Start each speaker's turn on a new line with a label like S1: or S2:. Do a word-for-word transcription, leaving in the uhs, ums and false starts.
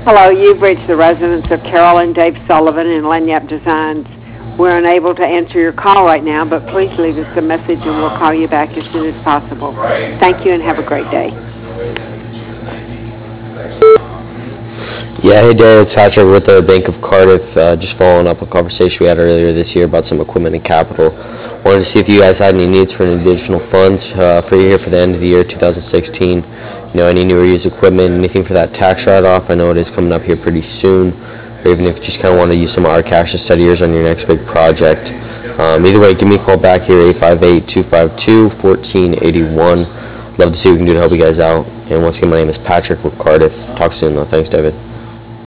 S1: Hello, you've reached the residence of Carol and Dave Sullivan in Lanyap Designs. We're unable to answer your call right now, but please leave us a message and we'll call you back as soon as possible. Thank you and have a great day.
S2: Yeah, hey Dave, it's Patrick with the Bank of Cardiff. Uh, just following up a conversation we had earlier this year about some equipment and capital. Wanted to see if you guys had any needs for any additional funds uh, for you here for the end of the year two thousand sixteen. You know, any new or used equipment, anything for that tax write-off. I know it is coming up here pretty soon. Or even if you just kind of want to use some of our cash to steady yours on your next big project. Um, either way, give me a call back here, eight five eight, two five two, one four eight one. Love to see what we can do to help you guys out. And once again, my name is Patrick with Cardiff. Talk soon, though. Thanks, David.